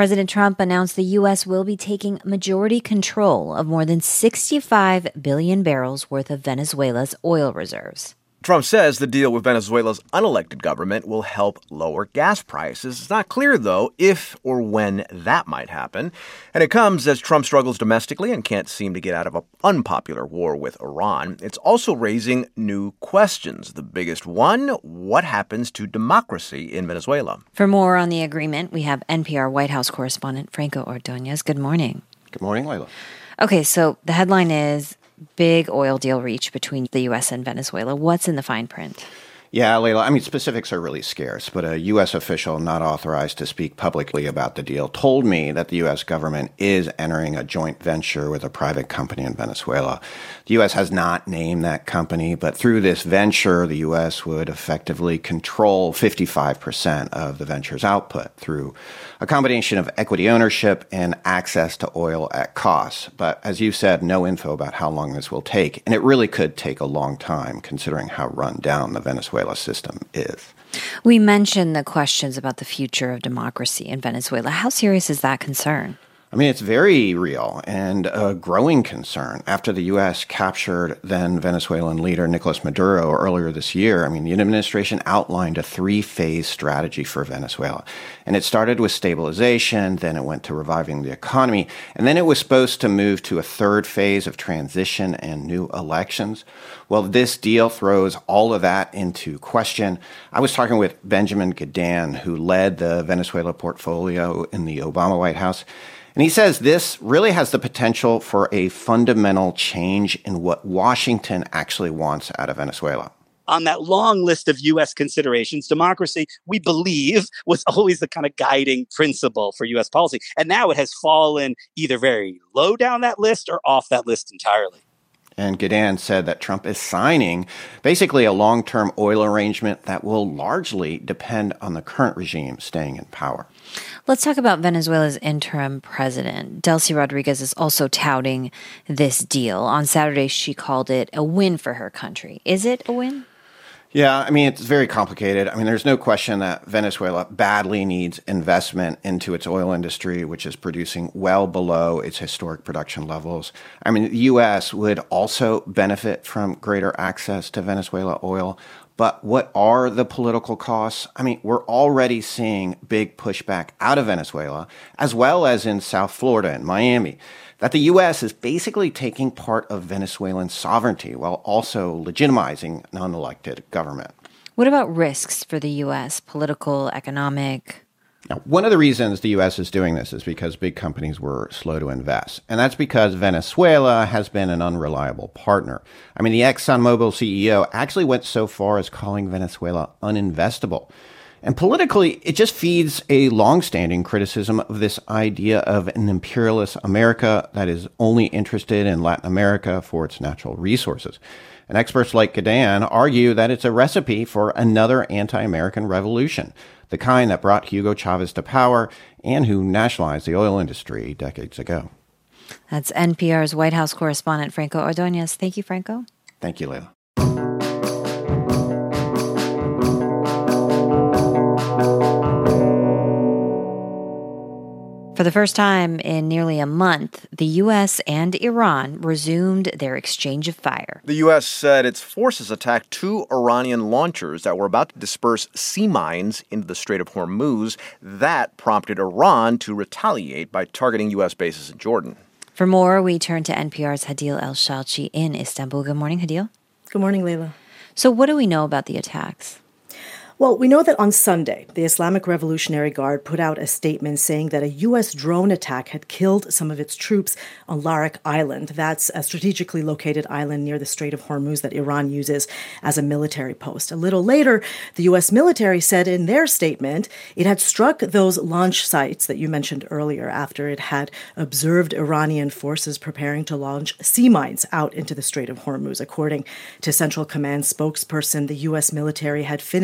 President Trump announced the U.S. will be taking majority control of more than 65 billion barrels worth of Venezuela's oil reserves. Trump says the deal with Venezuela's unelected government will help lower gas prices. It's not clear, though, if or when that might happen. And it comes as Trump struggles domestically and can't seem to get out of an unpopular war with Iran. It's also raising new questions. The biggest one, what happens to democracy in Venezuela? For more on the agreement, we have NPR White House correspondent Franco Ordonez. Good morning. Good morning, Layla. Okay, so the headline is big oil deal reached between the U.S. and Venezuela. What's in the fine print? Yeah, Layla, specifics are really scarce, but a U.S. official not authorized to speak publicly about the deal told me that the U.S. government is entering a joint venture with a private company in Venezuela. The U.S. has not named that company, but through this venture, the U.S. would effectively control 55% of the venture's output through a combination of equity ownership and access to oil at cost. But as you said, no info about how long this will take, and it really could take a long time considering how run down the Venezuela system is. We mentioned the questions about the future of democracy in Venezuela. How serious is that concern? It's very real and a growing concern. After the U.S. captured then Venezuelan leader Nicolas Maduro earlier this year, the administration outlined a three-phase strategy for Venezuela. And it started with stabilization, then it went to reviving the economy, and then it was supposed to move to a third phase of transition and new elections. Well, this deal throws all of that into question. I was talking with Benjamin Gedan, who led the Venezuela portfolio in the Obama White House. And he says this really has the potential for a fundamental change in what Washington actually wants out of Venezuela. On that long list of U.S. considerations, democracy, we believe, was always the kind of guiding principle for U.S. policy. And now it has fallen either very low down that list or off that list entirely. And Gedan said that Trump is signing basically a long-term oil arrangement that will largely depend on the current regime staying in power. Let's talk about Venezuela's interim president. Delcy Rodriguez is also touting this deal. On Saturday, she called it a win for her country. Is it a win? Yeah, it's very complicated. There's no question that Venezuela badly needs investment into its oil industry, which is producing well below its historic production levels. The U.S. would also benefit from greater access to Venezuela oil. But what are the political costs? We're already seeing big pushback out of Venezuela, as well as in South Florida and Miami, that the U.S. is basically taking part of Venezuelan sovereignty while also legitimizing an unelected government. What about risks for the U.S., political, economic? Now, one of the reasons the U.S. is doing this is because big companies were slow to invest. And that's because Venezuela has been an unreliable partner. The ExxonMobil CEO actually went so far as calling Venezuela uninvestable. And politically, it just feeds a longstanding criticism of this idea of an imperialist America that is only interested in Latin America for its natural resources. And experts like Gedan argue that it's a recipe for another anti-American revolution, the kind that brought Hugo Chavez to power and who nationalized the oil industry decades ago. That's NPR's White House correspondent Franco Ordonez. Thank you, Franco. Thank you, Layla. For the first time in nearly a month, the U.S. and Iran resumed their exchange of fire. The U.S. said its forces attacked 2 Iranian launchers that were about to disperse sea mines into the Strait of Hormuz. That prompted Iran to retaliate by targeting U.S. bases in Jordan. For more, we turn to NPR's Hadil El-Shalchi in Istanbul. Good morning, Hadil. Good morning, Layla. So what do we know about the attacks? Well, we know that on Sunday, the Islamic Revolutionary Guard put out a statement saying that a U.S. drone attack had killed some of its troops on Larak Island. That's a strategically located island near the Strait of Hormuz that Iran uses as a military post. A little later, the U.S. military said in their statement it had struck those launch sites that you mentioned earlier after it had observed Iranian forces preparing to launch sea mines out into the Strait of Hormuz. According to Central Command spokesperson, the U.S. military had finished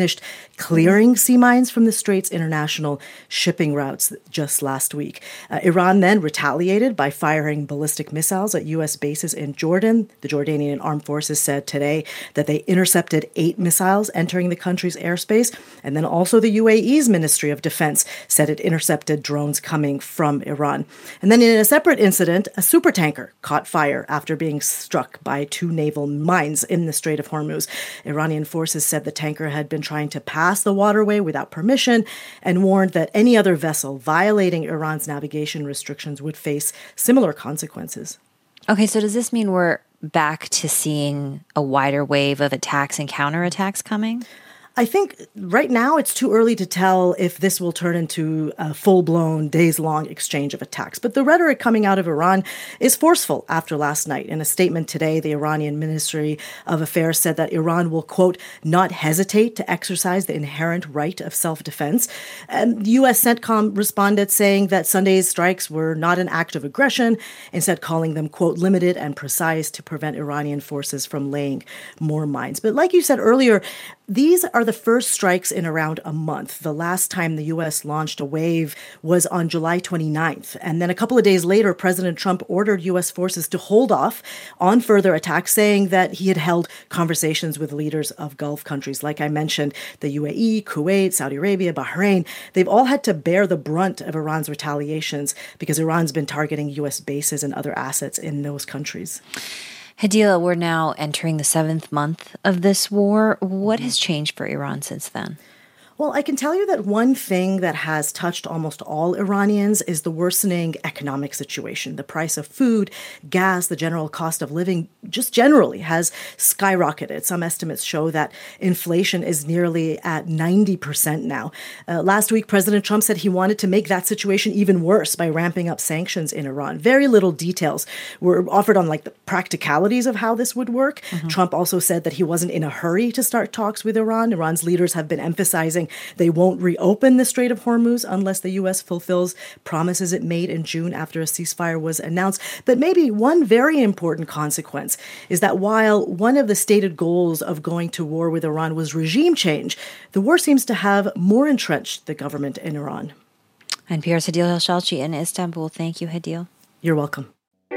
clearing sea mines from the Strait's international shipping routes just last week. Iran then retaliated by firing ballistic missiles at U.S. bases in Jordan. The Jordanian Armed Forces said today that they intercepted 8 missiles entering the country's airspace. And then also the UAE's Ministry of Defense said it intercepted drones coming from Iran. And then in a separate incident, a supertanker caught fire after being struck by 2 naval mines in the Strait of Hormuz. Iranian forces said the tanker had been trying to pass the waterway without permission and warned that any other vessel violating Iran's navigation restrictions would face similar consequences. Okay, so does this mean we're back to seeing a wider wave of attacks and counterattacks coming? I think right now it's too early to tell if this will turn into a full-blown, days-long exchange of attacks. But the rhetoric coming out of Iran is forceful after last night. In a statement today, the Iranian Ministry of Affairs said that Iran will, quote, not hesitate to exercise the inherent right of self-defense. And the U.S. CENTCOM responded saying that Sunday's strikes were not an act of aggression, instead calling them, quote, limited and precise to prevent Iranian forces from laying more mines. But like you said earlier, these are the first strikes in around a month. The last time the U.S. launched a wave was on July 29th. And then a couple of days later, President Trump ordered U.S. forces to hold off on further attacks, saying that he had held conversations with leaders of Gulf countries. Like I mentioned, the UAE, Kuwait, Saudi Arabia, Bahrain, they've all had to bear the brunt of Iran's retaliations because Iran's been targeting U.S. bases and other assets in those countries. Hadila, we're now entering the 7th month of this war. What has changed for Iran since then? Well, I can tell you that one thing that has touched almost all Iranians is the worsening economic situation. The price of food, gas, the general cost of living just generally has skyrocketed. Some estimates show that inflation is nearly at 90% now. Last week, President Trump said he wanted to make that situation even worse by ramping up sanctions in Iran. Very little details were offered on the practicalities of how this would work. Trump also said that he wasn't in a hurry to start talks with Iran. Iran's leaders have been emphasizing they won't reopen the Strait of Hormuz unless the U.S. fulfills promises it made in June after a ceasefire was announced. But maybe one very important consequence is that while one of the stated goals of going to war with Iran was regime change, the war seems to have more entrenched the government in Iran. NPR's Hadil Elshalchi in Istanbul. Thank you, Hadil. You're welcome.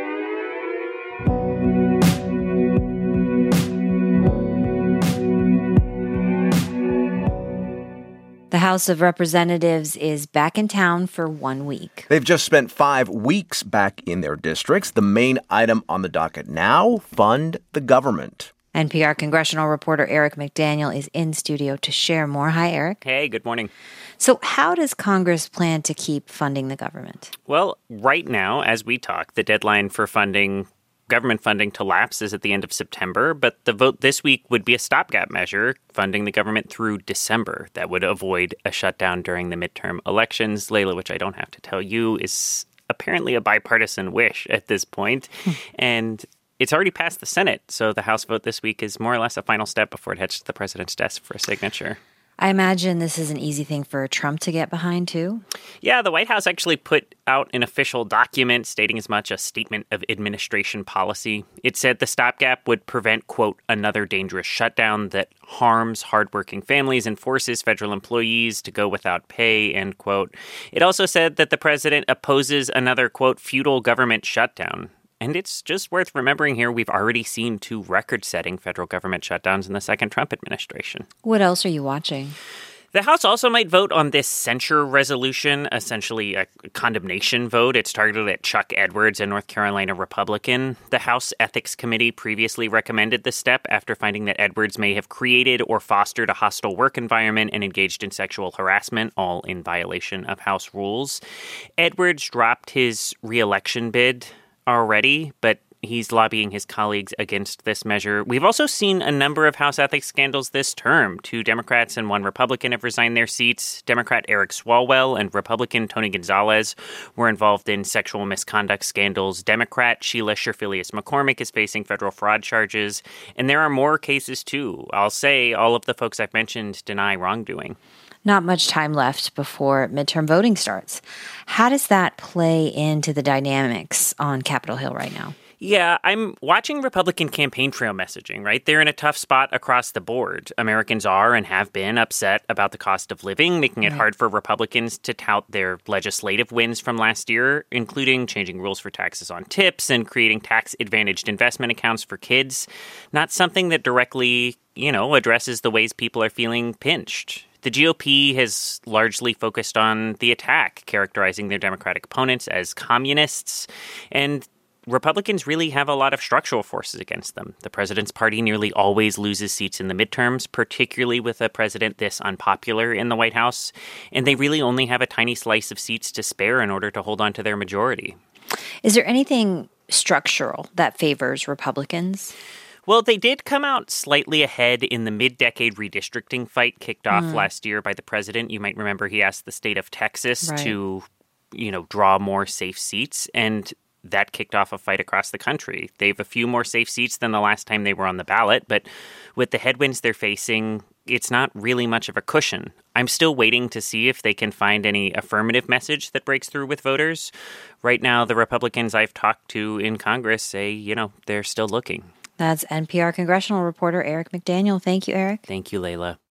The House of Representatives is back in town for 1 week. They've just spent 5 weeks back in their districts. The main item on the docket now, fund the government. NPR congressional reporter Eric McDaniel is in studio to share more. Hi, Eric. Hey, good morning. So how does Congress plan to keep funding the government? Well, right now, as we talk, the deadline for government funding to lapse is at the end of September, but the vote this week would be a stopgap measure funding the government through December that would avoid a shutdown during the midterm elections. Layla, which I don't have to tell you, is apparently a bipartisan wish at this point. And it's already passed the Senate, so the House vote this week is more or less a final step before it heads to the president's desk for a signature. I imagine this is an easy thing for Trump to get behind, too. Yeah, the White House actually put out an official document stating as much, a statement of administration policy. It said the stopgap would prevent, quote, another dangerous shutdown that harms hardworking families and forces federal employees to go without pay, end quote. It also said that the president opposes another, quote, feudal government shutdown. And it's just worth remembering here, we've already seen 2 record-setting federal government shutdowns in the second Trump administration. What else are you watching? The House also might vote on this censure resolution, essentially a condemnation vote. It's targeted at Chuck Edwards, a North Carolina Republican. The House Ethics Committee previously recommended this step after finding that Edwards may have created or fostered a hostile work environment and engaged in sexual harassment, all in violation of House rules. Edwards dropped his re-election bid already, but he's lobbying his colleagues against this measure. We've also seen a number of House ethics scandals this term. 2 Democrats and 1 Republican have resigned their seats. Democrat Eric Swalwell and Republican Tony Gonzalez were involved in sexual misconduct scandals. Democrat Sheila Sherfilius McCormick is facing federal fraud charges. And there are more cases, too. I'll say all of the folks I've mentioned deny wrongdoing. Not much time left before midterm voting starts. How does that play into the dynamics on Capitol Hill right now? Yeah, I'm watching Republican campaign trail messaging, right? They're in a tough spot across the board. Americans are and have been upset about the cost of living, making it hard for Republicans to tout their legislative wins from last year, including changing rules for taxes on tips and creating tax-advantaged investment accounts for kids. Not something that directly, addresses the ways people are feeling pinched. The GOP has largely focused on the attack, characterizing their Democratic opponents as communists, and Republicans really have a lot of structural forces against them. The president's party nearly always loses seats in the midterms, particularly with a president this unpopular in the White House, and they really only have a tiny slice of seats to spare in order to hold on to their majority. Is there anything structural that favors Republicans? Well, they did come out slightly ahead in the mid-decade redistricting fight kicked off last year by the president. You might remember he asked the state of Texas to, draw more safe seats, and that kicked off a fight across the country. They have a few more safe seats than the last time they were on the ballot, but with the headwinds they're facing, it's not really much of a cushion. I'm still waiting to see if they can find any affirmative message that breaks through with voters. Right now, the Republicans I've talked to in Congress say, they're still looking. That's NPR congressional reporter Eric McDaniel. Thank you, Eric. Thank you, Layla.